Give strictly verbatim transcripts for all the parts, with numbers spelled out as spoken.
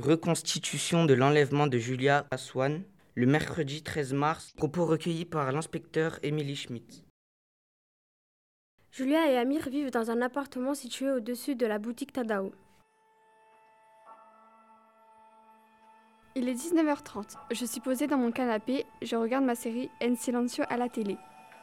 reconstitution de l'enlèvement de Julia Aswan le mercredi treize mars, propos recueillis par l'inspecteur Emily Schmidt. Julia et Amir vivent dans un appartement situé au-dessus de la boutique Tadao. Il est dix-neuf heures trente. Je suis posée dans mon canapé, je regarde ma série En Silencio à la télé.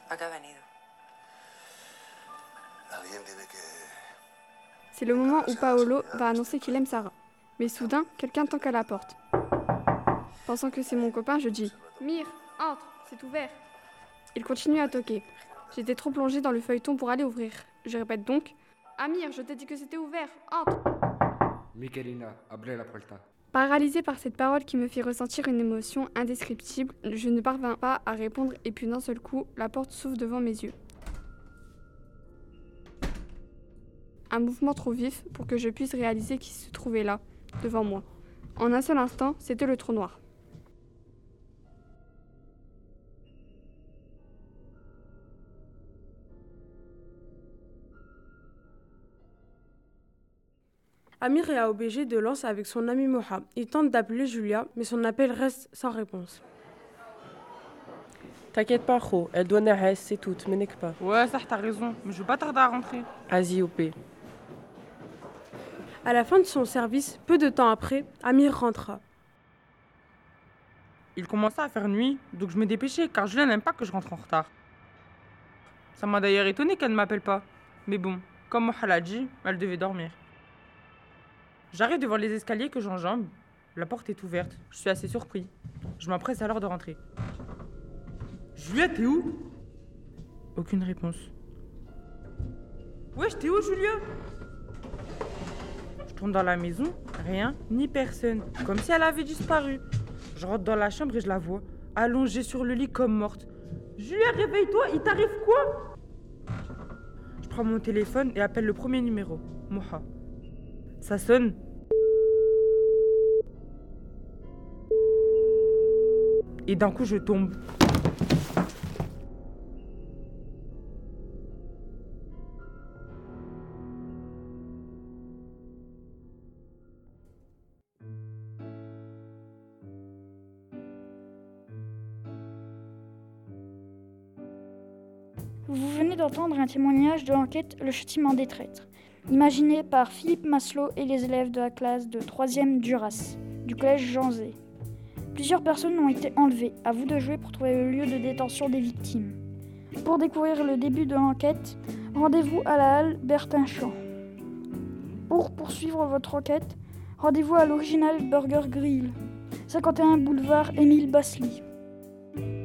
C'est le moment où Paolo va annoncer qu'il aime Sarah. Mais soudain, quelqu'un toque à la porte. Pensant que c'est mon copain, je dis « Mir, entre, c'est ouvert !» Il continue à toquer. J'étais trop plongée dans le feuilleton pour aller ouvrir. Je répète donc « Amir, je t'ai dit que c'était ouvert, entre !» Michelina, habla la puerta. Paralysée par cette parole qui me fait ressentir une émotion indescriptible, je ne parvins pas à répondre et puis d'un seul coup, la porte s'ouvre devant mes yeux. Un mouvement trop vif pour que je puisse réaliser qui se trouvait là, devant moi. En un seul instant, c'était le trou noir. Amir est à O B G de Lens avec son ami Moha. Il tente d'appeler Julia, mais son appel reste sans réponse. T'inquiète pas, Kho, elle doit naher, c'est tout, m'énerve pas. Ouais, ça, t'as raison, mais je veux pas tarder à rentrer. Vas-y, O P. À la fin de son service, peu de temps après, Amir rentra. Il commençait à faire nuit, donc je me dépêchais car Julia n'aime pas que je rentre en retard. Ça m'a d'ailleurs étonné qu'elle ne m'appelle pas. Mais bon, comme Moha l'a dit, elle devait dormir. J'arrive devant les escaliers que j'enjambe. La porte est ouverte. Je suis assez surpris. Je m'empresse alors de rentrer. Julia, t'es où? Aucune réponse. Wesh, t'es où, Julia? Je tourne dans la maison, rien, ni personne. Comme si elle avait disparu. Je rentre dans la chambre et je la vois, allongée sur le lit comme morte. Julia, réveille-toi, il t'arrive quoi? Je prends mon téléphone et appelle le premier numéro, Moha. Ça sonne. Et d'un coup, je tombe. Vous venez d'entendre un témoignage de l'enquête Le Châtiment des traîtres, imaginé par Philippe Maslow et les élèves de la classe de troisième Duras, du collège Jean Zay. Plusieurs personnes ont été enlevées, à vous de jouer pour trouver le lieu de détention des victimes. Pour découvrir le début de l'enquête, rendez-vous à la halle Bertin-Champ. Pour poursuivre votre enquête, rendez-vous à l'Original Burger Grill, cinquante et un boulevard Émile Basely.